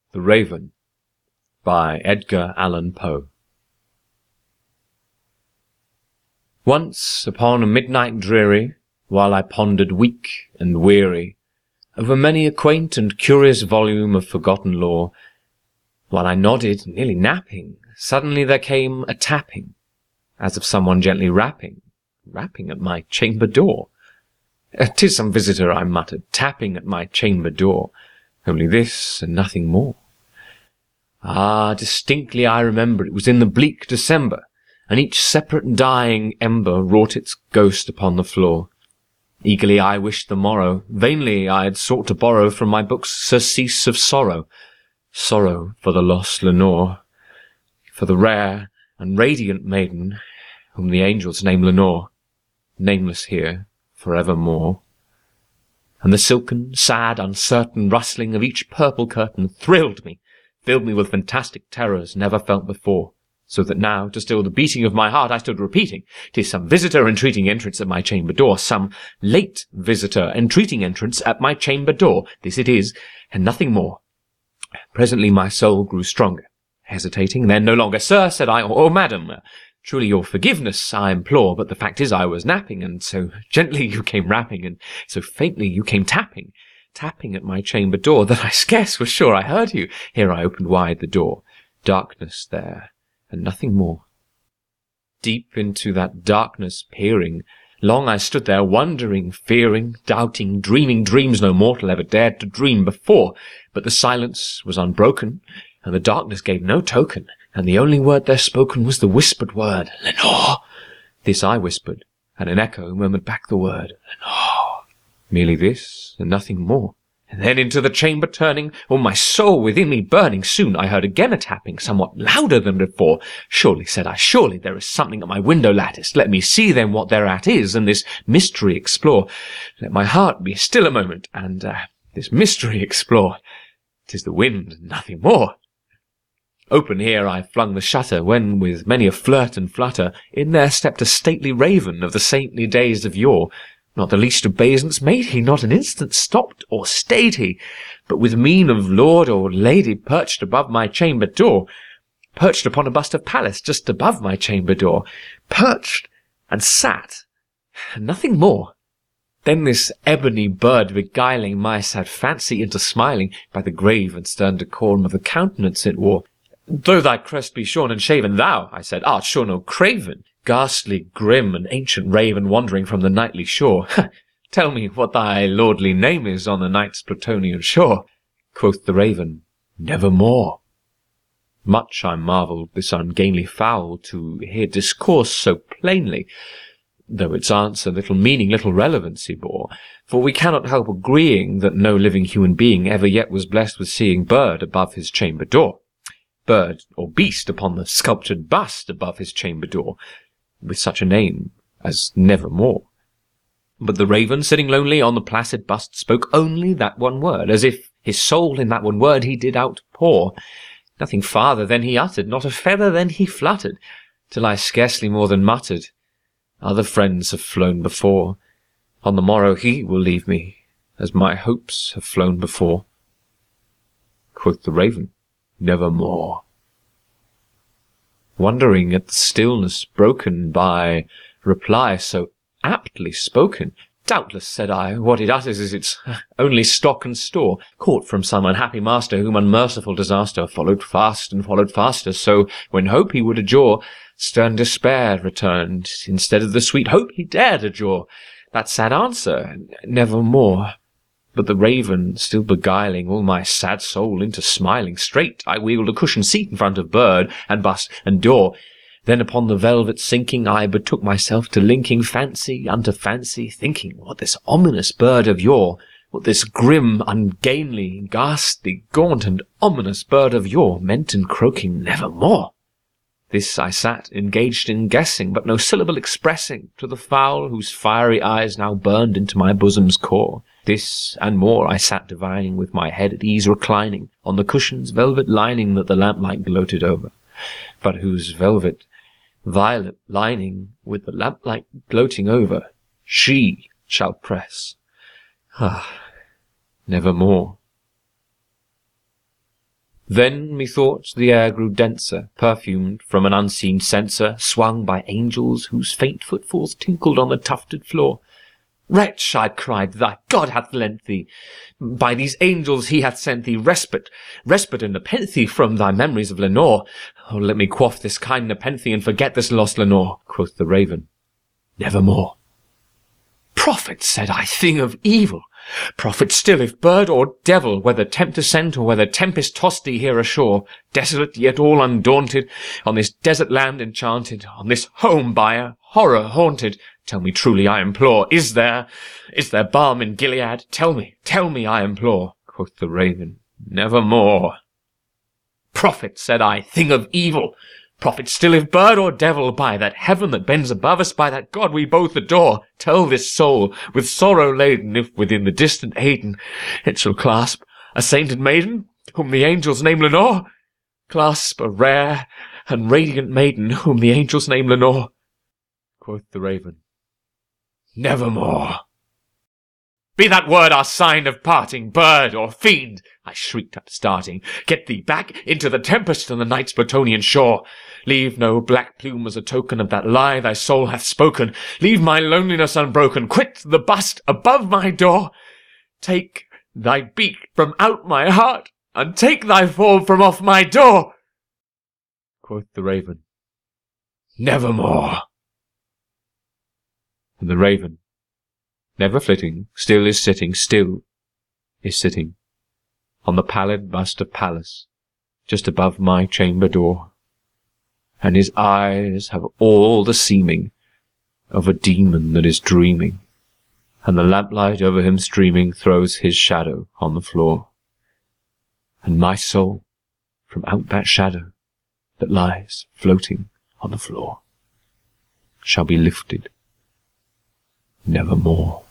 The Raven by Edgar Allan Poe. Once upon a midnight dreary, while I pondered weak and weary over many a quaint and curious volume of forgotten lore, while I nodded, nearly napping, suddenly there came a tapping, as of someone gently rapping at my chamber door. "'Tis some visitor," I muttered, "tapping at my chamber door. Only this, and nothing more." Ah, distinctly I remember it was in the bleak December, and each separate dying ember wrought its ghost upon the floor. Eagerly I wished the morrow, vainly I had sought to borrow from my book's surcease of sorrow, sorrow for the lost Lenore, for the rare and radiant maiden, whom the angels name Lenore, nameless here for evermore. And the silken, sad, uncertain rustling of each purple curtain thrilled me, filled me with fantastic terrors never felt before, so that now, to still the beating of my heart, I stood repeating, "'Tis some visitor entreating entrance at my chamber door, some late visitor entreating entrance at my chamber door. This it is, and nothing more." Presently my soul grew stronger, hesitating, then no longer. "Sir," said I, or "Madam, truly your forgiveness I implore, but the fact is I was napping, and so gently you came rapping, and so faintly you came tapping at my chamber door, that I scarce was sure I heard you." Here I opened wide the door. Darkness there, and nothing more. Deep into that darkness peering, long I stood there, wondering, fearing, doubting, dreaming dreams no mortal ever dared to dream before. But the silence was unbroken, and the darkness gave no token, and the only word there spoken was the whispered word, "Lenore." This I whispered, and an echo murmured back the word, "Lenore." Merely this, and nothing more. And then into the chamber turning, all my soul within me burning, soon I heard again a tapping, somewhat louder than before. "Surely," said I, "surely there is something at my window lattice. Let me see then what thereat is, and this mystery explore. Let my heart be still a moment, and this mystery explore. 'Tis the wind, and nothing more." Open here I flung the shutter, when, with many a flirt and flutter, in there stepped a stately raven of the saintly days of yore. Not the least obeisance made he, not an instant stopped or stayed he, but with mien of lord or lady perched above my chamber door, perched upon a bust of Pallas just above my chamber door, perched and sat, and nothing more. Then this ebony bird beguiling my sad fancy into smiling, by the grave and stern decorum of the countenance it wore. "Though thy crest be shorn and shaven, thou," I said, "art sure no craven, ghastly, grim, and ancient raven wandering from the nightly shore. Tell me what thy lordly name is on the night's Plutonian shore." Quoth the raven, "Nevermore." Much I marvelled this ungainly fowl to hear discourse so plainly, though its answer little meaning, little relevancy bore, for we cannot help agreeing that no living human being ever yet was blessed with seeing bird above his chamber door, bird or beast upon the sculptured bust above his chamber door, with such a name as Nevermore. But the raven, sitting lonely on the placid bust, spoke only that one word, as if his soul in that one word he did outpour. Nothing farther then he uttered, not a feather then he fluttered, till I scarcely more than muttered, "Other friends have flown before. On the morrow he will leave me, as my hopes have flown before." Quoth the raven, "Nevermore." Wondering at the stillness broken by reply so aptly spoken, "Doubtless," said I, "what it utters is its only stock and store, caught from some unhappy master whom unmerciful disaster followed fast and followed faster. So, when hope he would adjure, stern despair returned, instead of the sweet hope he dared adjure. That sad answer, Nevermore." But the raven, still beguiling all my sad soul into smiling, straight I wheeled a cushioned seat in front of bird and bust and door. Then upon the velvet sinking, I betook myself to linking fancy unto fancy, thinking what this ominous bird of yore, what this grim, ungainly, ghastly, gaunt, and ominous bird of yore meant in croaking "Nevermore." This I sat, engaged in guessing, but no syllable expressing, to the fowl whose fiery eyes now burned into my bosom's core. This and more I sat divining, with my head at ease reclining on the cushion's velvet lining that the lamplight gloated over, but whose velvet violet lining, with the lamplight gloating over, she shall press. Ah, nevermore. Then, methought, the air grew denser, perfumed from an unseen censer, swung by angels whose faint footfalls tinkled on the tufted floor. "Wretch," I cried, "thy God hath lent thee, by these angels he hath sent thee respite and nepenthe from thy memories of Lenore. Oh, let me quaff this kind nepenthe and forget this lost Lenore." Quoth the raven, "Nevermore." "Prophet," said I, "thing of evil, prophet still, if bird or devil, whether tempter sent or whether tempest tossed thee here ashore, desolate yet all undaunted, on this desert land enchanted, on this home by a horror haunted, tell me truly, I implore, is there balm in Gilead? Tell me, I implore." Quoth the raven, "Nevermore." "Prophet," said I, "thing of evil, prophet still, if bird or devil, by that heaven that bends above us, by that God we both adore, tell this soul, with sorrow laden, if within the distant Aidenn it shall clasp a sainted maiden, whom the angels name Lenore, clasp a rare and radiant maiden, whom the angels name Lenore." Quoth the raven, "Nevermore." "Be that word our sign of parting, bird or fiend," I shrieked up, starting, "get thee back into the tempest and the night's Plutonian shore. Leave no black plume as a token of that lie thy soul hath spoken. Leave my loneliness unbroken. Quit the bust above my door. Take thy beak from out my heart, and take thy form from off my door." Quoth the raven, "Nevermore." And the raven, never flitting, still is sitting on the pallid bust of Pallas, just above my chamber door, and his eyes have all the seeming of a demon that is dreaming, and the lamplight over him streaming throws his shadow on the floor, and my soul, from out that shadow that lies floating on the floor, shall be lifted nevermore.